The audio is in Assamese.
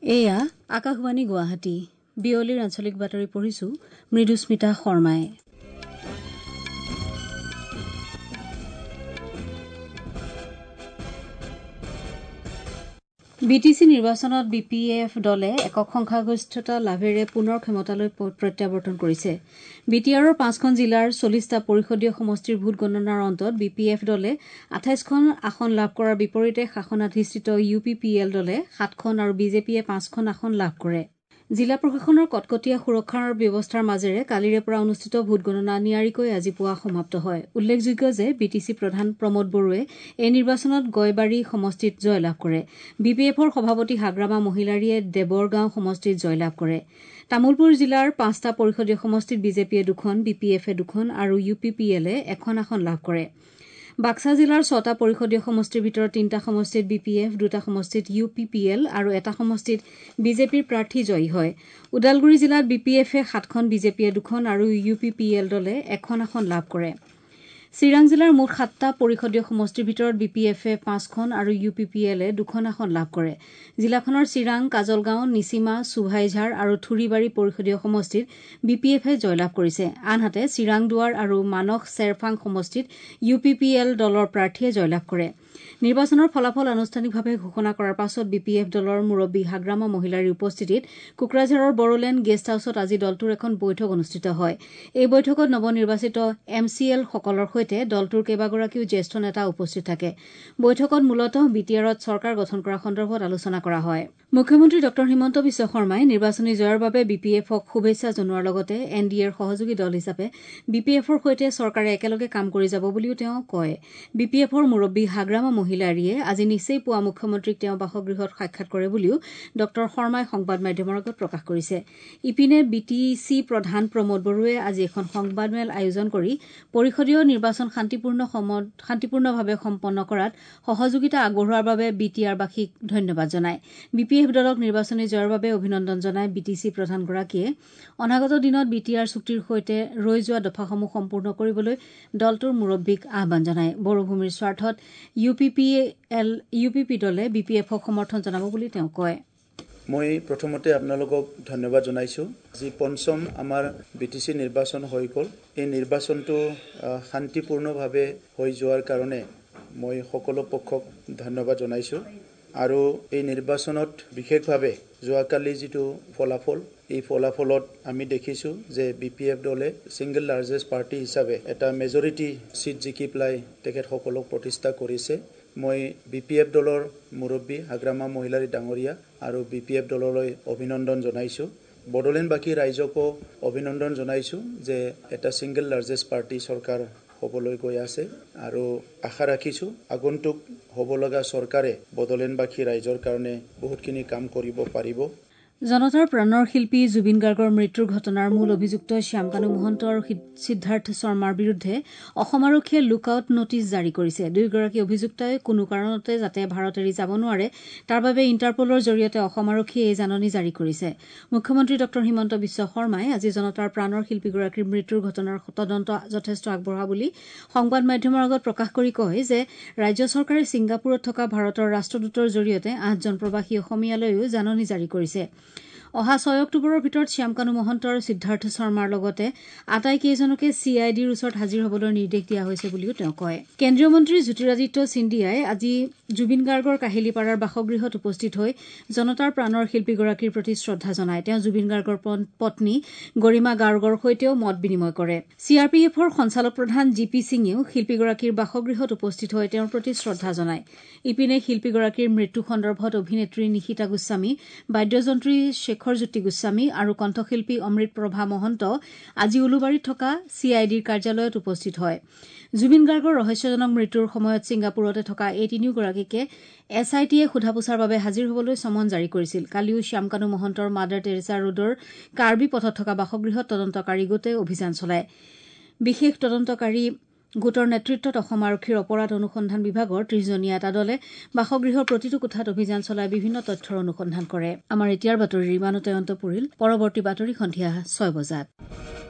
এয়া আকাশবাণী গুৱাহাটী বিয়লিৰ আঞ্চলিক বাতৰি পঢ়িছো মৃদুস্মিতা শৰ্মাই। বিটিচি নিৰ্বাচনত বিপিএফ দলে একক সংখ্যাগৰিষ্ঠতা লাভেৰে পুনৰ ক্ষমতালৈ প্ৰত্যাৱৰ্তন কৰিছে। বিটিআৰৰ 5খন জিলাৰ 40টা পৰিষদীয় সমষ্টিৰ ভোট গণনাৰ অন্তত বিপিএফ দলে 28খন আসন লাভ কৰাৰ বিপৰীতে শাসনাধিষ্ঠিত UPPL দলে 7খন আৰু বিজেপিয়ে 5খন আসন লাভ কৰে। জিলা প্ৰশাসনৰ কটকটীয়া সুৰক্ষাৰ ব্যৱস্থাৰ মাজেৰে কালিৰে পৰা অনুষ্ঠিত ভোট গণনা নিয়াৰিকৈ আজি পুৱা সমাপ্ত হয়। উল্লেখযোগ্য যে বিটিচি প্ৰধান প্ৰমোদ বড়োৱে এই নিৰ্বাচনত গয়বাৰী সমষ্টিত জয়লাভ কৰে। বিপিএফৰ সভাপতি হাগ্ৰামা মহিলাৰীয়ে দেৱৰগাঁও সমষ্টিত জয়লাভ কৰে। তামুলপুৰ জিলাৰ 5টা পৰিষদীয় সমষ্টিত বিজেপিয়ে 2খন, বিপিএফে 2খন আৰু UPPLে 1খন আসন লাভ কৰে। বাক্সা জিলাৰ 6টা পৰিষদীয় সমষ্টিৰ ভিতৰত 3টা সমষ্টিত বিপিএফ, 2টা সমষ্টিত UPPL আৰু এটা সমষ্টিত বিজেপিৰ প্ৰাৰ্থী জয়ী হয়। ওদালগুৰি জিলাত বিপিএফে 7খন, বিজেপিয়ে 2খন আৰু UPPL দলে 1খন আসন লাভ কৰে। চিৰাং জিলাৰ মুঠ 7টা পৰিষদীয় সমষ্টিৰ ভিতৰত বিপিএফে 5খন আৰু UPPLে 2খন আসন লাভ কৰে। জিলাখনৰ চিৰাং, কাজলগাঁও, নিচিমা, চুভাইঝাৰ আৰু থুৰিবাৰী পৰিষদীয় সমষ্টিত বিপিএফে জয়লাভ কৰিছে। আনহাতে চিৰাং দুৱাৰ আৰু মানস চেৰফাং সমষ্টিত UPPL দলৰ প্ৰাৰ্থীয়ে জয়লাভ কৰে। নিৰ্বাচনৰ ফলাফল আনুষ্ঠানিকভাৱে ঘোষণা কৰাৰ পাছত বিপিএফ দলৰ মুৰব্বী হাগ্ৰামা মহিলাৰীৰ উপস্থিতিত কোকৰাঝাৰৰ বড়োলেণ্ড গেষ্ট হাউচত আজি দলটোৰ এখন বৈঠক অনুষ্ঠিত হয়। এই বৈঠকত নৱনিৰ্বাচিত MCL সকলৰ সৈতে দলটোৰ কেইবাগৰাকীও জ্যেষ্ঠ নেতা উপস্থিত থাকে। বৈঠকত মূলতঃ বিটিআৰত চৰকাৰ গঠন কৰা সন্দৰ্ভত আলোচনা কৰা হয়। মুখ্যমন্ত্ৰী ডক্টৰ হিমন্ত বিশ্ব শৰ্মাই নিৰ্বাচনী জয়ৰ বাবে বিপিএফক শুভেচ্ছা জনোৱাৰ লগতে NDAৰ সহযোগী দল হিচাপে বিপিএফৰ সৈতে চৰকাৰে একেলগে কাম কৰি যাব বুলিও তেওঁ কয়। বিপিএফৰ মুৰব্বী হাগ্ৰামা মহিলাৰীয়ে আজি নিচেই পুৱা মুখ্যমন্ত্ৰীক তেওঁ বাসগৃহত সাক্ষাৎ কৰে বুলিও ডক্টৰ শৰ্মাই সংবাদ মাধ্যমৰ আগত প্ৰকাশ কৰিছে। ইপিনে বিটিচি প্ৰধান প্ৰমোদ বড়োৱে আজি এখন সংবাদমেল আয়োজন কৰি পৰিষদীয় নিৰ্বাচন শান্তিপূৰ্ণভাৱে সম্পন্ন কৰাত সহযোগিতা আগবঢ়োৱাৰ বাবে বিটিআৰবাসীক ধন্যবাদ জনায়। বিপিএফ দলক নিৰ্বাচনী জয়ৰ বাবে অভিনন্দন জনাই বিটিচি প্ৰধানগৰাকীয়ে অনাগত দিনত বিটিআৰ চুক্তিৰ সৈতে ৰৈ যোৱা দফাসমূহ সম্পূৰ্ণ কৰিবলৈ দলটোৰ মুৰব্বীক আহ্বান জনায়। বড়োভূমিৰ স্বাৰ্থত UPP দলে বিপিএফক সমৰ্থন জনাব বুলি তেওঁ কয়। মই প্ৰথমতে আপোনালোকক ধন্যবাদ জনাইছোঁ। আজি পঞ্চম আমাৰ বিটিচি নিৰ্বাচন হৈ গ'ল। এই নিৰ্বাচনটো শান্তিপূৰ্ণভাৱে হৈ যোৱাৰ কাৰণে মই সকলো পক্ষক ধন্যবাদ জনাইছোঁ। আৰু এই নিৰ্বাচনত বিশেষভাৱে যোৱাকালি যিটো ফলাফল, এই ফলাফলত আমি দেখিছোঁ যে বিপিএফ দলে ছিংগল লাৰ্জেষ্ট পাৰ্টি হিচাপে এটা মেজৰিটি চিট জিকি পেলাই তেখেতসকলক প্ৰতিষ্ঠা কৰিছে। মই বিপিএফ দলৰ মুৰব্বী হাগ্ৰামা মহিলাৰী ডাঙৰীয়া আৰু বিপিএফ দললৈ অভিনন্দন জনাইছোঁ। বড়োলেণ্ডবাসী ৰাইজকো অভিনন্দন জনাইছোঁ যে এটা ছিংগল লাৰ্জেষ্ট পাৰ্টি চৰকাৰ হ'বলৈ গৈ আছে আৰু আশা ৰাখিছোঁ আগন্তুক হ'ব লগা চৰকাৰে বড়োলেণ্ডবাসী ৰাইজৰ কাৰণে বহুতখিনি কাম কৰিব পাৰিব। জনতাৰ প্ৰাণৰ শিল্পী জুবিন গাৰ্গৰ মৃত্যুৰ ঘটনাৰ মূল অভিযুক্ত শ্যামকানু মহন্ত আৰু সিদ্ধাৰ্থ শৰ্মাৰ বিৰুদ্ধে অসম আৰক্ষীয়ে লুকআউট নটিচ জাৰি কৰিছে। দুয়োগৰাকী অভিযুক্তই কোনো কাৰণতে যাতে ভাৰত এৰি যাব নোৱাৰে তাৰ বাবে ইণ্টাৰপলৰ জৰিয়তে অসম আৰক্ষীয়ে এই জাননী জাৰি কৰিছে। মুখ্যমন্ত্ৰী ডক্টৰ হিমন্ত বিশ্ব শৰ্মাই আজি জনতাৰ প্ৰাণৰ শিল্পীগৰাকীৰ মৃত্যুৰ ঘটনাৰ তদন্ত যথেষ্ট আগবঢ়া বুলি সংবাদ মাধ্যমৰ আগত প্ৰকাশ কৰি কয় যে ৰাজ্য চৰকাৰে ছিংগাপুৰত থকা ভাৰতৰ ৰাষ্ট্ৰদূতৰ জৰিয়তে 8জন প্ৰৱাসী অসমীয়ালৈও জাননী জাৰি কৰিছে। অহা 6 অক্টোবৰৰ ভিতৰত শ্যামকানু মহন্ত আৰু সিদ্ধাৰ্থ শৰ্মাৰ লগতে আটাইকেইজনকে CIDৰ ওচৰত হাজিৰ হ'বলৈ নিৰ্দেশ দিয়া হৈছে বুলিও তেওঁ কয়। কেন্দ্ৰীয় মন্ত্ৰী জ্যোতিৰাদিত্য সিন্ধিয়াই আজি জুবিন গাৰ্গৰ কাহিলীপাৰাৰ বাসগৃহত উপস্থিত হৈ জনতাৰ প্ৰাণৰ শিল্পীগৰাকীৰ প্ৰতি শ্ৰদ্ধা জনায়। তেওঁ জুবিন গাৰ্গৰ পত্নী গৰিমা গাৰ্গৰ সৈতেও মত বিনিময় কৰে। CRPFৰ সঞ্চালক প্ৰধান GP সিঙেও শিল্পীগৰাকীৰ বাসগৃহত উপস্থিত হৈ তেওঁৰ প্ৰতি শ্ৰদ্ধা জনায়। ইপিনে শিল্পীগৰাকীৰ মৃত্যু সন্দৰ্ভত অভিনেত্ৰী নিশিতা গোস্বামী, বাদ্যযন্ত্ৰী শেখৰজ্যোতি গোস্বামী আৰু কণ্ঠশিল্পী অমৃত প্ৰভা মহন্ত আজি উলুবাৰীত থকা CIDৰ কাৰ্যালয়ত উপস্থিত হয়। জুবিন গাৰ্গৰ ৰহস্যজনক মৃত্যুৰ সময়ত ছিংগাপুৰতে থকা এই তিনিওগৰাকীকে SITয়ে সোধা পোছাৰ বাবে হাজিৰ হ'বলৈ চমন জাৰি কৰিছিল। কালিও শ্যামকানু মহন্তৰ মাদাৰ টেৰেছা ৰোডৰ কাৰ্বি পথত থকা বাসগৃহত তদন্তকাৰী গোটে অভিযান চলায়। বিশেষ তদন্তকাৰী গোটৰ নেতৃত্বত অসম আৰক্ষীৰ অপৰাধ অনুসন্ধান বিভাগৰ 30জনীয়া এটা দলে বাসগৃহৰ প্ৰতিটো কোঠাত অভিযান চলাই বিভিন্ন তথ্যৰ অনুসন্ধান কৰে। আমাৰ এতিয়াৰ বাতৰিৰ ইমানতে অন্ত পৰিল। পৰৱৰ্তী বাতৰি সন্ধিয়া 6 বজাত।